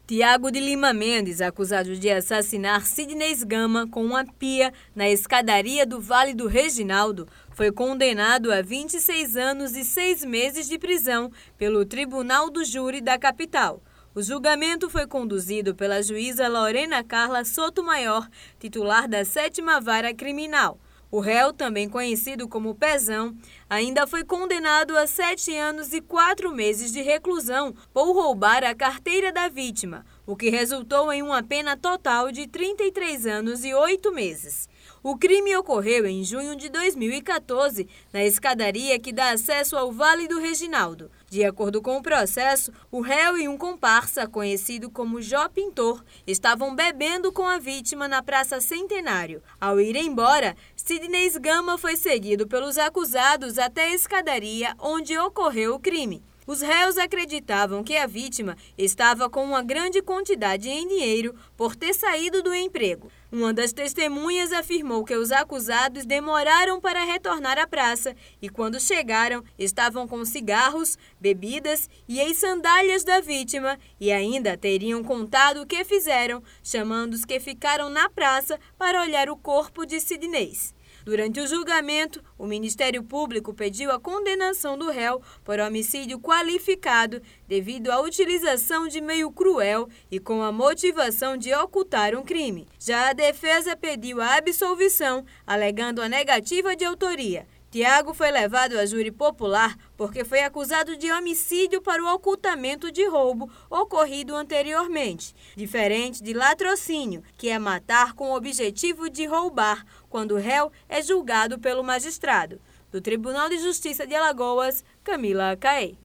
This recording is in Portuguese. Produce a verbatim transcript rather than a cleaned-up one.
Tiago de Lima Mendes, acusado de assassinar Sidney Gama com uma pia na escadaria do Vale do Reginaldo, foi condenado a vinte e seis anos e seis meses de prisão pelo Tribunal do Júri da capital. O julgamento foi conduzido pela juíza Lorena Carla Sotomayor, titular da sétima Vara Criminal. O réu, também conhecido como Pezão, ainda foi condenado a sete anos e quatro meses de reclusão por roubar a carteira da vítima, o que resultou em uma pena total de trinta e três anos e oito meses. O crime ocorreu em junho de dois mil e quatorze, na escadaria que dá acesso ao Vale do Reginaldo. De acordo com o processo, o réu e um comparsa, conhecido como Jó Pintor, estavam bebendo com a vítima na Praça Centenário. Ao ir embora, Sidney Gama foi seguido pelos acusados até a escadaria onde ocorreu o crime. Os réus acreditavam que a vítima estava com uma grande quantidade em dinheiro por ter saído do emprego. Uma das testemunhas afirmou que os acusados demoraram para retornar à praça e, quando chegaram, estavam com cigarros, bebidas e as sandálias da vítima e ainda teriam contado o que fizeram, chamando os que ficaram na praça para olhar o corpo de Sidney. Durante o julgamento, o Ministério Público pediu a condenação do réu por homicídio qualificado devido à utilização de meio cruel e com a motivação de ocultar um crime. Já a defesa pediu a absolvição, alegando a negativa de autoria. Tiago foi levado a júri popular porque foi acusado de homicídio para o ocultamento de roubo ocorrido anteriormente, diferente de latrocínio, que é matar com o objetivo de roubar, quando o réu é julgado pelo magistrado. Do Tribunal de Justiça de Alagoas, Camila Caê.